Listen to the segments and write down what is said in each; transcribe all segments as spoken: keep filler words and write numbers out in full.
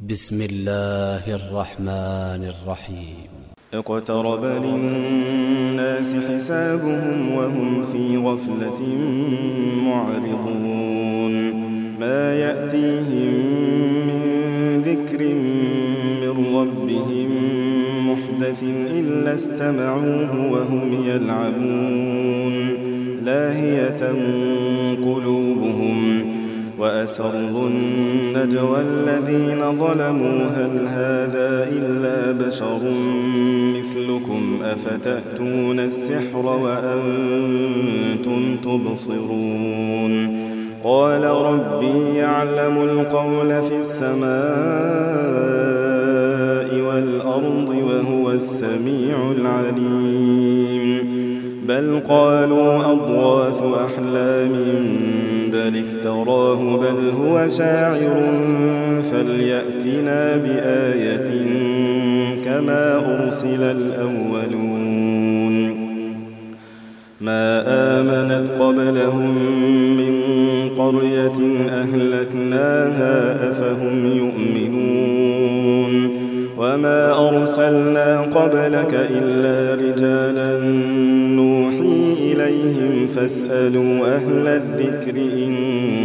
بسم الله الرحمن الرحيم. اقترب للناس حسابهم وهم في غفلة معرضون ما يأتيهم من ذكر من ربهم محدث إلا استمعوه وهم يلعبون لاهية قلوبهم وأسروا النجوى الذين ظلموا هل هذا إلا بشر مثلكم أفتأتون السحر وأنتم تبصرون قال ربي يعلم القول في السماء والأرض وهو السميع العليم بل قالوا أضغاث أحلام بل افتراه بل هو شاعر فليأتنا بآية كما أرسل الأولون ما آمنت قبلهم من قرية أهلكناها أفهم يؤمنون وما أرسلنا قبلك إلا رجالا نوحي إليهم فاسألوا أهل الذكر إن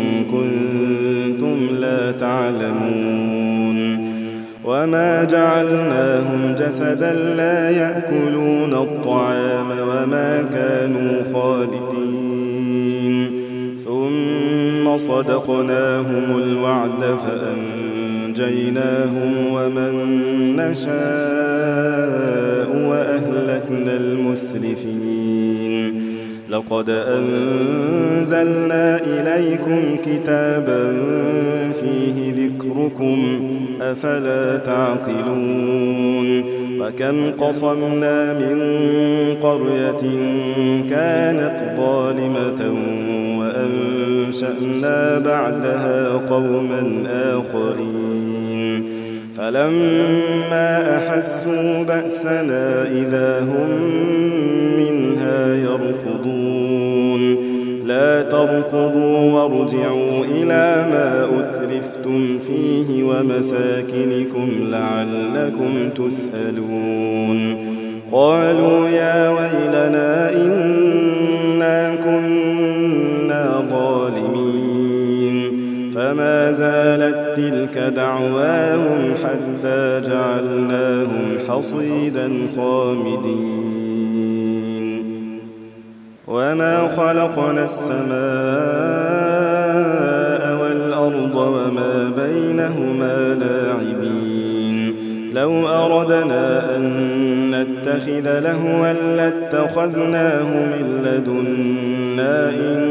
كنتم لا تعلمون وما جعلناهم جسدا لا يأكلون الطعام وما كانوا خالدين ثم صدقناهم الوعد فأنجيناهم ومن نشاء وأهلكنا المسرفين لقد أنزلنا إليكم كتابا فيه ذكركم أفلا تعقلون وكم قصمنا من قرية كانت ظالمة وأنشأنا بعدها قوما آخرين فلما أحسوا بأسنا إذا هم منها يركضون لا تركضوا وارجعوا إلى ما أترفتم فيه ومساكنكم لعلكم تسألون قالوا يا ويلنا إنا كنا ظالمين فما زالت تلك دعواهم حتى جعلناهم حصيدا خامدين وما خلقنا السماء والأرض وما بينهما لاعبين لو أردنا أن نتخذ لهوا لاتخذناه من لدنا إن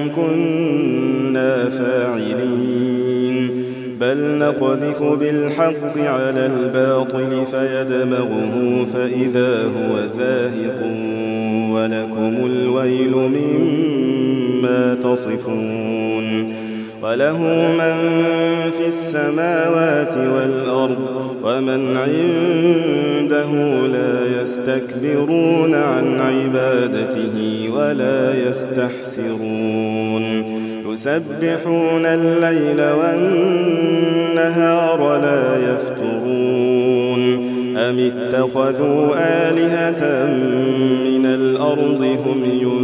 كنا فاعلين بل نقذف بالحق على الباطل فيدمغه فإذا هو زاهق ولكم الويل مما تصفون وله من في السماوات والأرض ومن عنده لا يستكبرون عن عبادته ولا يستحسرون يسبحون الليل والنهار لا يفترون أم اتخذوا آلهة من الأرض هم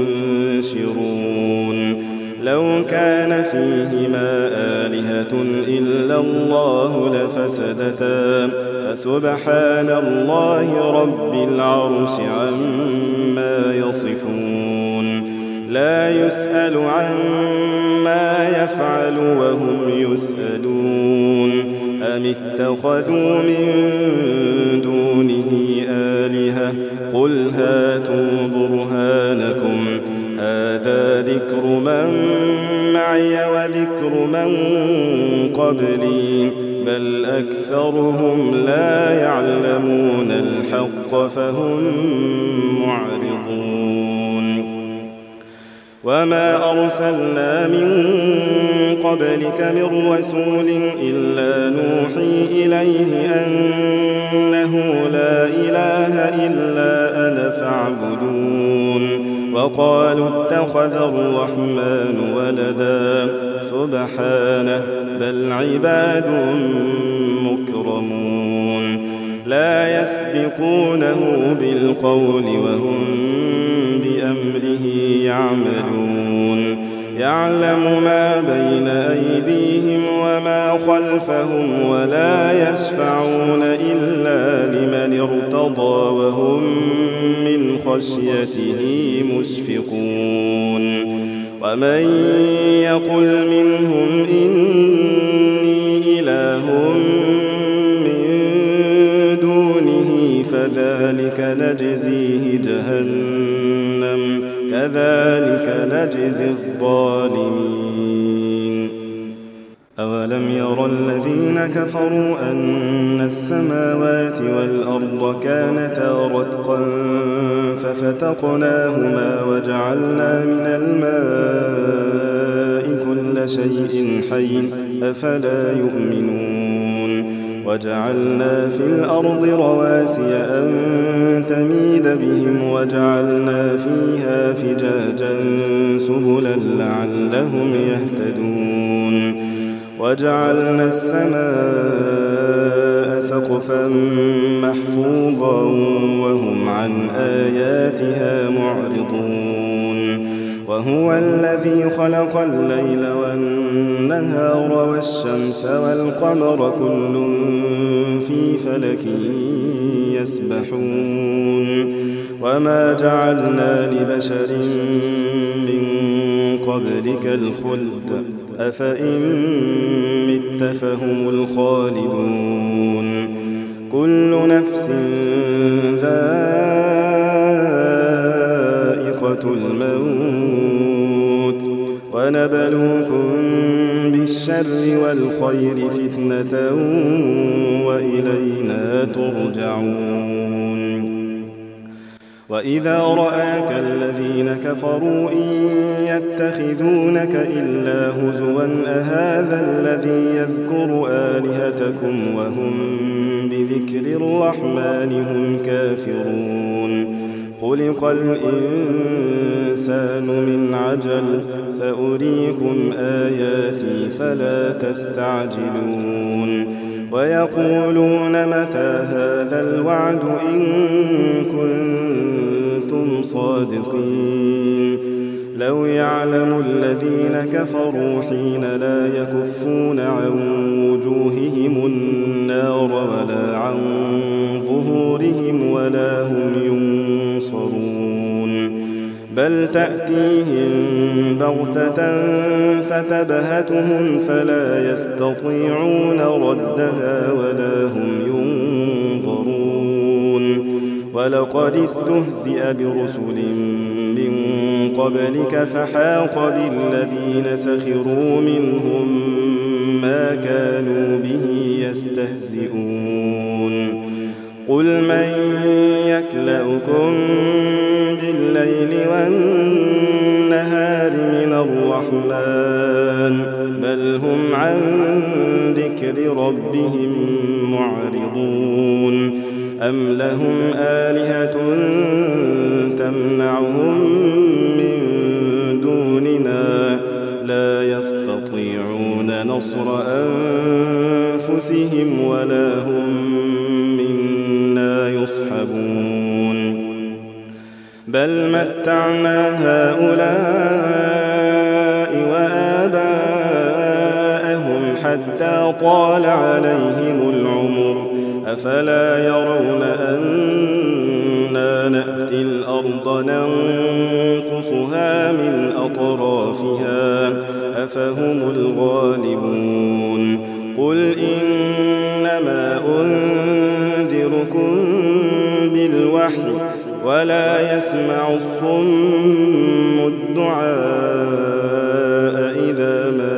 ينشرون لو كان فيهما آلهة إلا الله لفسدتا فسبحان الله رب العرش عما يصفون لا يسأل عما يفعل وهم يسألون أم اتخذوا من دونه آلهة قل هاتوا برهانكم هذا ذكر من معي وذكر من قبلي بل أكثرهم لا يعلمون الحق فهم معرضون وما أرسلنا من قبلك من رسول إلا نوحي إليه أنه لا إله إلا أنا فاعبدون وقالوا اتخذ الرحمن ولدا سبحانه بل عباد مكرمون يسبقونه بالقول وهم بأمره يعملون يعلم ما بين أيديهم وما خلفهم ولا يشفعون إلا لمن ارتضى وهم من خشيته مشفقون ومن يقل منهم إني إله من دونه فذلك نجزيه جهنم كذلك نجزي الظالمين أولم ير الذين كفروا أن السماوات والأرض كانتا رتقا ففتقناهما وجعلنا من الماء كل شيء حي أفلا يؤمنون وجعلنا في الأرض رواسي أن تميد بهم وجعلنا فيها فجاجا سبلا لعلهم يهتدون وجعلنا السماء سقفا محفوظا وهم عن آياتها معرضون وهو الذي خلق الليل والنهار والشمس والقمر كل في فلك يسبحون وما جعلنا لبشر من قبلك الخلد أفإن مت فهم الخالدون كل نفس ذائقة الموت ونبلوكم بالشر والخير فتنة وإلينا ترجعون وإذا رآك الذين كفروا إن يتخذونك إلا هزوا أهذا الذي يذكر آلهتكم وهم بذكر الرحمن هم كافرون خلق الإنسان من عجل سأريكم آياتي فلا تستعجلون ويقولون متى هذا الوعد إن كنتم صادقين لو يعلم الذين كفروا حين لا يكفون عن وجوههم النار ولا عن ظهورهم ولا هم ينصرون بل تأتيهم بغتة فتبهتهم فلا يستطيعون ردها ولا هم ينظرون ولقد استهزئ برسل من قبلك فحاق بالذين سخروا منهم ما كانوا به يستهزئون قل من يكلؤكم بالليل والنهار من الرحمن بل هم عن ذكر ربهم معرضون أم لهم آلهة تمنعهم من دوننا لا يستطيعون نصر أنفسهم ولا هم منا يصحبون بل متعنا هؤلاء وآباءهم حتى طال عليهم العمر أفلا يرون أنا نأتي الأرض ننقصها من أطرافها أفهم الغالبون قل إنما أنذركم بالوحي ولا يسمع الصم الدعاء إذا ما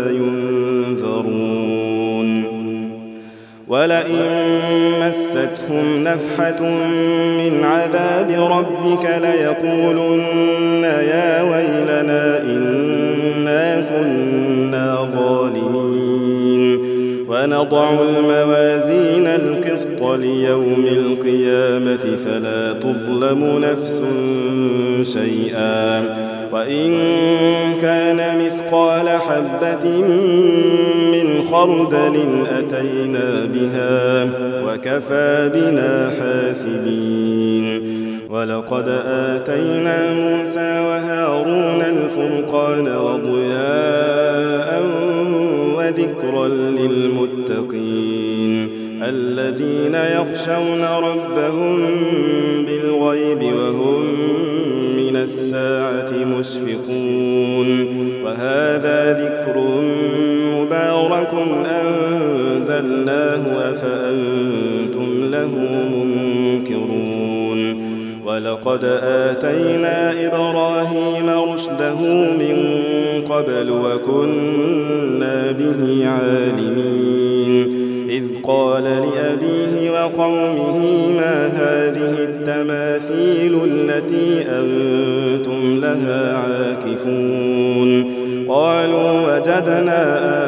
ينذرون ولئن مستهم نفحة من عذاب ربك ليقولن يا ويلنا إنا كنا ظالمين ونضع الموازين القسط ليوم القيامة فلا تظلم نفس شيئا وإن كان مثقال حبة من خردل أتينا بها وكفى بنا حاسبين. ولقد آتينا موسى وهارون الفرقان وضياء وذكرا للمتقين الذين يخشون ربهم بالغيب وهم من الساعة مشفقون. وهذا ذكر مبارك أنزلناه أفأنتم له منكرون. ولقد آتينا إبراهيم رشده من قبل وكنا به عالمين. إذ قال لأبيه وقومه ما هذه التماثيل التي أنتم لها عاكفون؟ قالوا وجدنا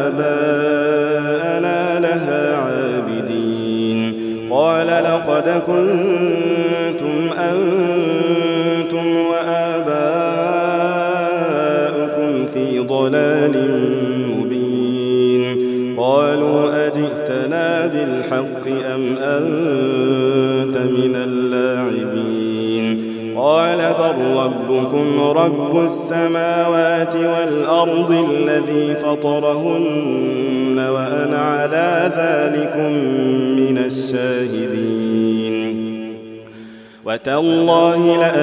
آباءنا لها عابدين. قال لقد كنتم أنتم وآباؤكم في ضلال مبين. قالوا أجئتنا بالحق أم أنت من اللاعبين؟ قال بل ربكم رب السماوات والأرض الذي فطرهن وأنا على ذلكم من الشاهدين. وتالله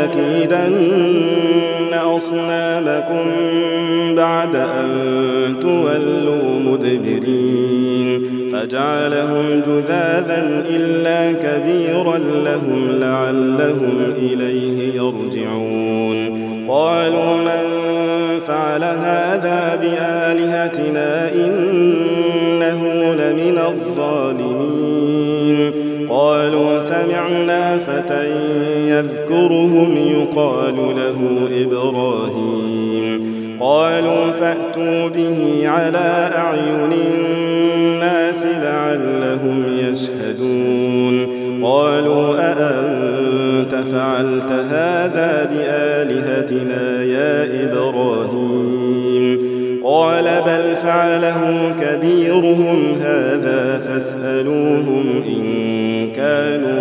لأكيدن أصنامكم بعد أن تولوا مدبرين. فجعلهم جذاذا إلا كبيرا لهم لعلهم إليه يرجعون. قالوا من فعل هذا بآلهتنا إنه لمن الظالمين. قالوا سمعنا فتى يذكرهم يقال له إبراهيم. قالوا فأتوا به على أعين الناس لعلهم يشهدون. قالوا أأنت فعلت هذا بآلهتنا يا إبراهيم؟ قال بل فعله كبيرهم هذا فاسألوهم إن كانوا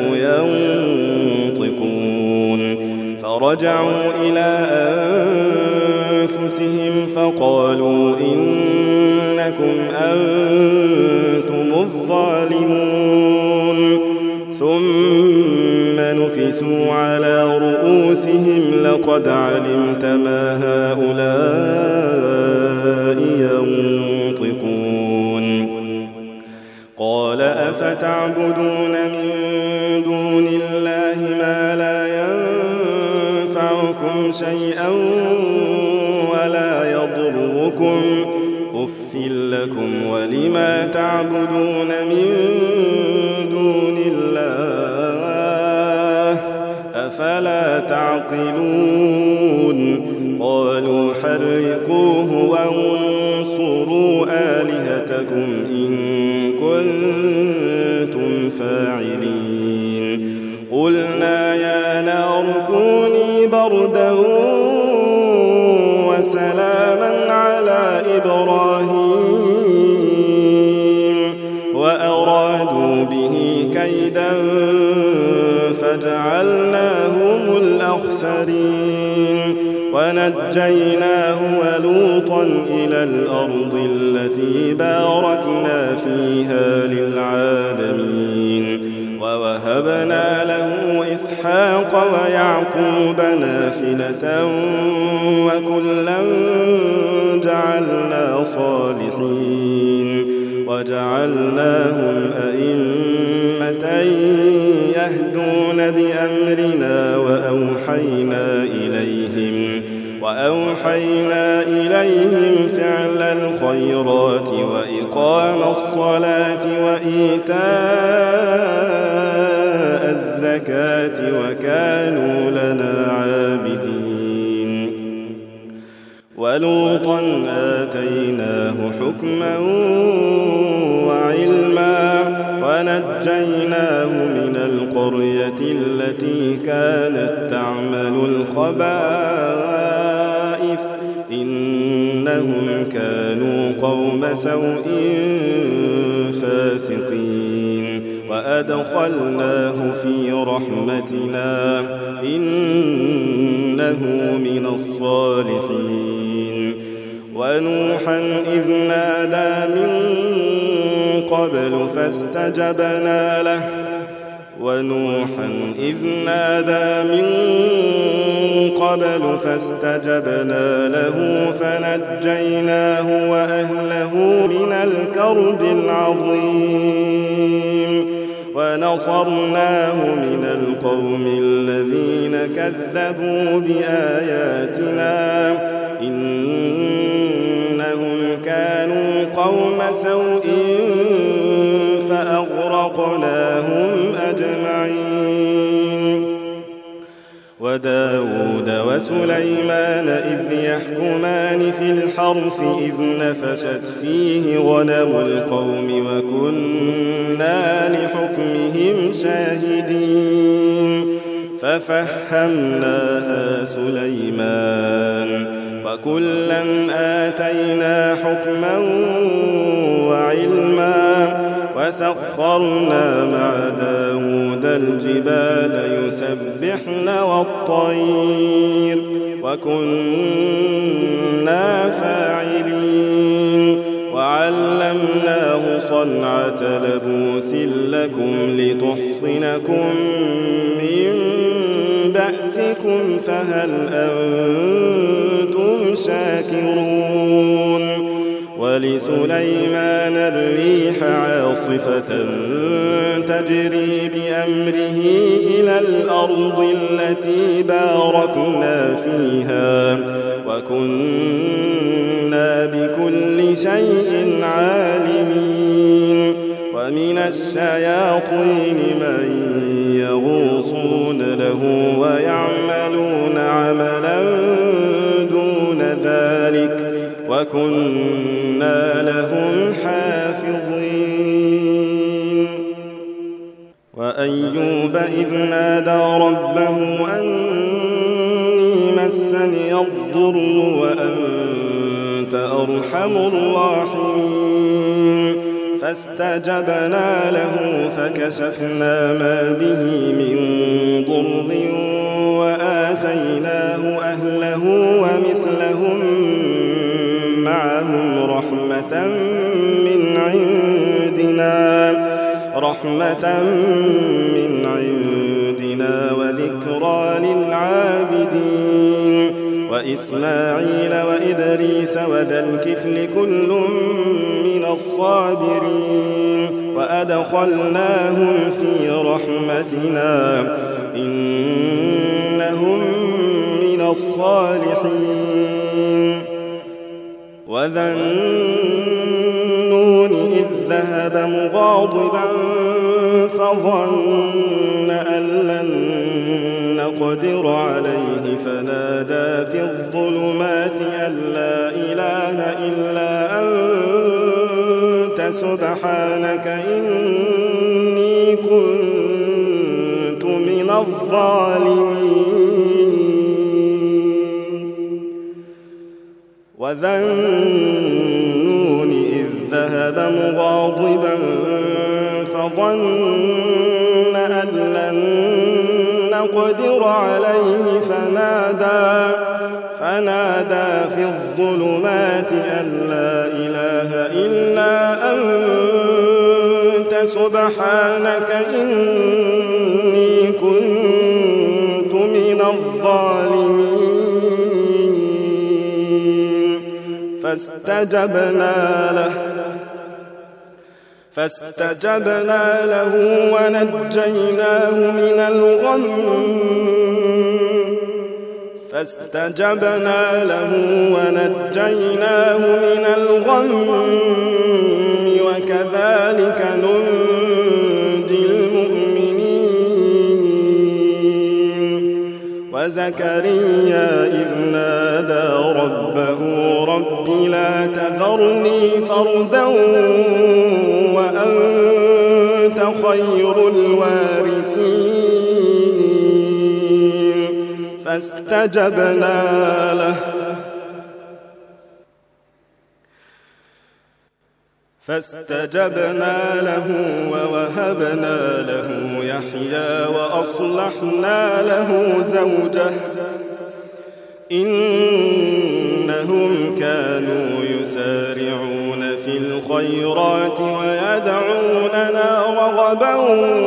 ينطقون. فرجعوا إلى أنفسهم فقالوا إنكم أنتم الظالمون. ثم نكسوا على رؤوسهم لقد علمت ما هؤلاء ينطقون. قال أفتعبدون من دون الله ما لا ينفعكم شيئا ولا يضركم أف لكم ولما تعبدون من دون الله أفلا تعقلون. قالوا حرقوه وانصروا آلهتكم إن كنتم فاعلين. قلنا يا نار كوني بردا وسلاما على إبراهيم وأرادوا به كيدا فجعلناهم الأخسرين. ونجيناه ولوطا إلى الأرض التي باركنا فيها للعالمين. ووهبنا له إسحاق ويعقوب نافلة وكلا جعلنا صالحين. وجعلناهم أئمة يهدون بأمرنا وأوحينا إليهم وأوحينا إليهم فعل الخيرات وإقام الصلاة وإيتاء الزكاة وكانوا لنا عابدين. ولوطا آتيناه حكما وعلما ونجيناه من القرية التي كانت تعمل الخبائث إنهم كانوا قوم سوء فاسقين. وأدخلناه في رحمتنا إنه من الصالحين ونوحا إذ نادى من قبل فاستجبنا له ونوحا إذ نادى من قبل فاستجبنا له فنجيناه وأهله من الكرب العظيم ونصرناه من القوم الذين كذبوا بآياتنا إنهم كانوا قوم سوء فأغرقناهم أجمعين وداود وسليمان إذ يحكمان في الحرث إذ نفشت فيه غنم القوم وكنا لحكمهم شاهدين ففهمناها سليمان وكلا آتينا حكما وعلما وسخرنا مع داود الجبال يسبحن والطير وكنا فاعلين وعلمناه صنعة لبوس لكم لتحصنكم من بأسكم فهل أنتم شاكرون ولسليمان الريح عاصفة تجري بأمره إلى الأرض التي باركنا فيها وكنا بكل شيء عالمين ومن الشياطين من يغوصون له ويعملون عملا دون ذلك وكنا لهم حافظين وأيوب إذ نادى ربه أني مسني الضر وأنت أرحم الراحمين فاستجبنا له فكشفنا ما به من ضر وآتيناه أهله ومثلهم معهم رحمة من عندنا رحمة من عندنا وذكرى للعابدين وإسماعيل وإدريس وذا الكفل كل من الصابرين وأدخلناهم في رحمتنا إنهم من الصالحين وذا النون إذ ذهب مغاضبا فظن أن لن نقدر عليه فنادى في الظلمات أن لا إله إلا أنت سبحانك إني كنت من الظالمين وذا النون إذ ذهب مغاضبا فظن أن لن نقدر عليه فنادى فنادى في الظلمات أن لا إله إلا أنت سبحانك إني كنت من الظالمين فاستجبنا له فاستجبنا له ونجيناه من الغم فاستجبنا له ونجيناه من الغم وكذلك ننجي المؤمنين وزكريا إذ نادى ربه رب لا تذرني فردا وأنت خير الوارثين فاستجبنا له فاستجبنا له ووهبنا له يحيى وأصلحنا له زوجه إنهم كانوا يسارعون في الخيرات ويدعوننا رغبا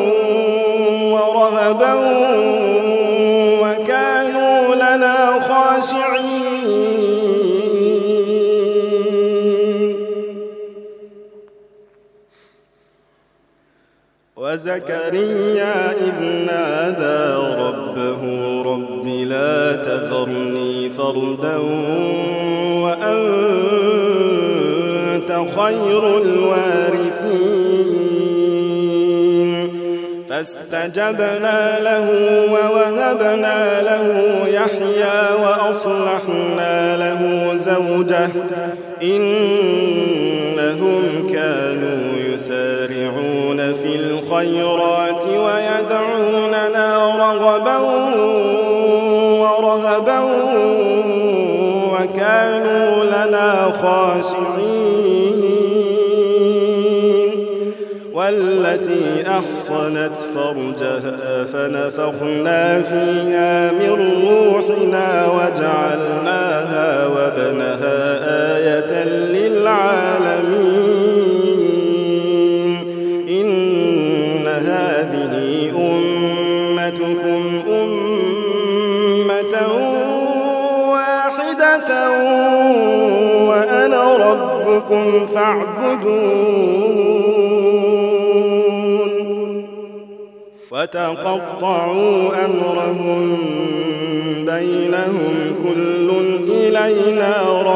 ورهبا وكانوا لنا خاشعين. وزكريا إذ نادى ربه رب لا تذرني فردا وأنت خير الوارثين فاستجبنا له ووهبنا له يحيى وأصلحنا له زوجه إنهم كانوا يسارعون في الخيرات ويدعوننا رغبا ورهبا وكانوا لنا خاشعين. والتي أحصنت فرجها فنفخنا فيها من روحنا وجعلناها وابنها آية للعالمين. إن هذه أمتكم أمة واحدة وأنا ربكم فاعبدون. وتقطعوا أمرهم بينهم كل إلينا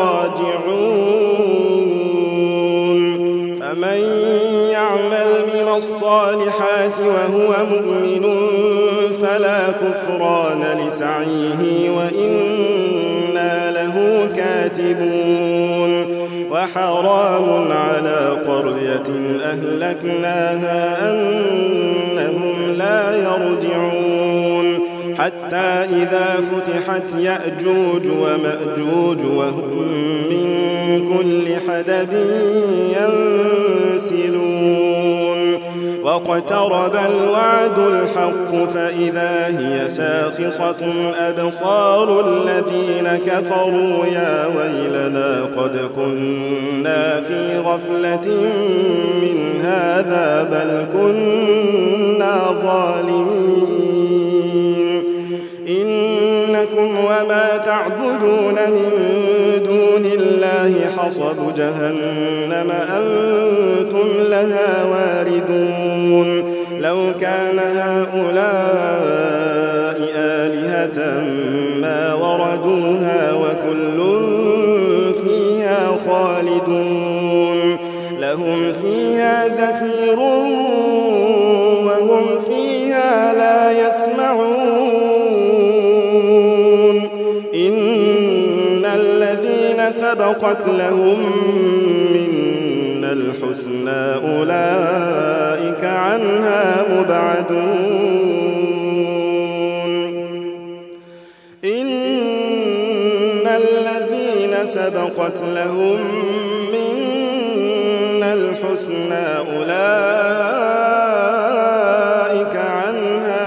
راجعون. فمن يعمل من الصالحات وهو مؤمن فلا كفران لسعيه وإنا له كاتبون. وحرام على قرية أهلكناها أنهم لا يرجعون حتى إذا فتحت يأجوج ومأجوج وهم من كل حدب ينسلون. واقترب الوعد الحق فإذا هي شاخصة أبصار الذين كفروا يا ويلنا قد كنا في غفلة من هذا بل كنا ظالمين. إنكم وما تعبدون من دون الله حصب جهنم أنتم لها واردون. لو كان هؤلاء آلهة ما وردوها وكل فيها خالدون. لهم فيها زفير وهم فيها لا يسمعون. إن الذين سبقت لهم منا الحسنى أولئك عنها مبعدون. إن الذين سبقت لهم منا الحسنى أولئك عنها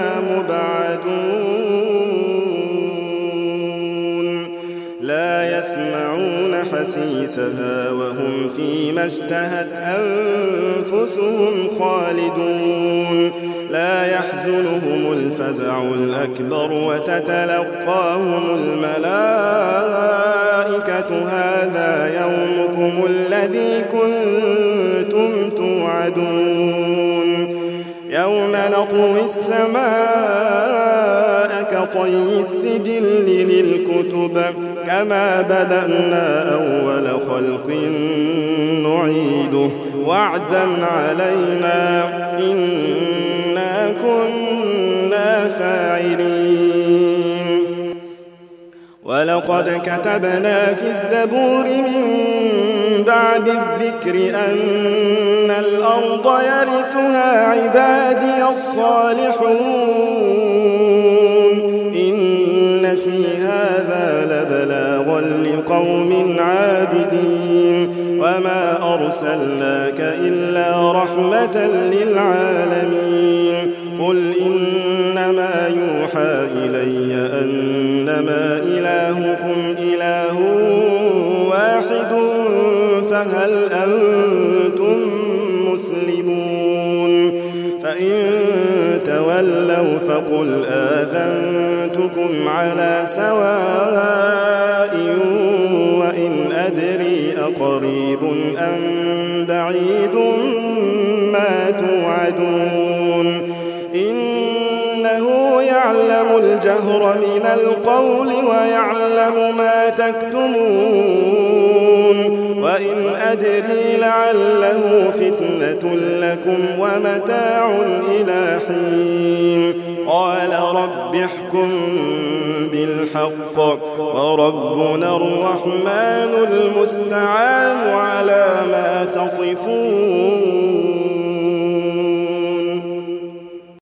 مبعدون. لا يسمعون حسيسها وهم فيما اشتهت أنفسهم خالدون. لا يحزنهم الفزع الأكبر وتتلقاهم الملائكة هذا يومكم الذي كنتم توعدون. يوم نطوي السماء كطي السجل للكتب كما بدأنا أول خلق نعيده وعدا علينا إنا كنا فاعلين. ولقد كتبنا في الزبور من بعد الذكر أن الأرض يرثها عبادي الصالحون. إن في هذا لبلاغا لقوم عابدين. وما أرسلناك إلا رحمة للعالمين قل إنما يوحى إلي أنما إلهكم إله واحد فهل أنتم مسلمون فإن تولوا فقل آذنتكم على سواء وإن أدري أقريب أم بعيد ما توعدون إنه يعلم الجهر من القول ويعلم ما تكتمون وإن أدري لعله فتنة لكم ومتاع إلى حين قال رب احكم بالحق وربنا الرحمن المستعان على ما تصفون.